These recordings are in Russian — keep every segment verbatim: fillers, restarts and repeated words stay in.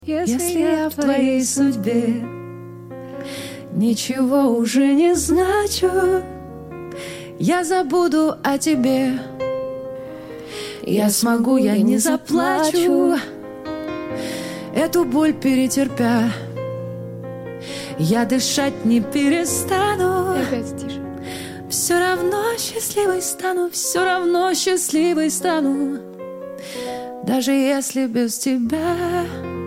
Если я в твоей судьбе ничего уже не значу, я забуду о тебе. Я смогу, я не заплачу, эту боль перетерпя. Я дышать не перестану. Опять тише. Все равно счастливой стану, все равно счастливой стану, даже если без тебя.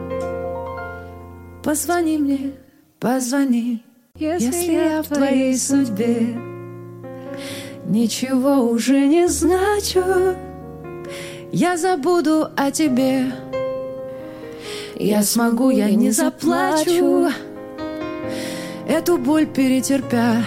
Позвони мне, позвони, если, если я в твоей судьбе ничего уже не значу, я забуду о тебе. Я смогу, я не заплачу, эту боль перетерпя.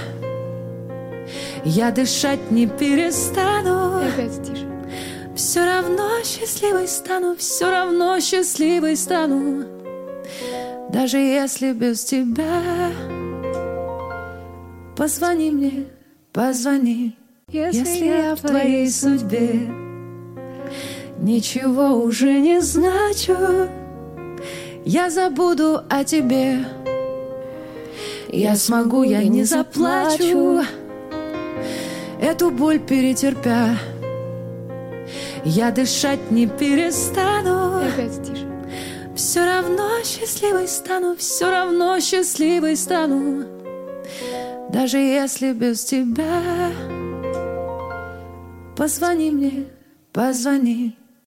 Я дышать не перестану. Опять тише. Все равно счастливой стану, все равно счастливой стану, даже если без тебя. Позвони мне, позвони, если, если я в твоей судьбе ничего уже не значу, я забуду о тебе. Я смогу, я не заплачу, эту боль перетерпя. Я дышать не перестану. Опять тише. Все равно счастливой стану, все равно счастливой стану, даже если без тебя. Позвони мне, позвони,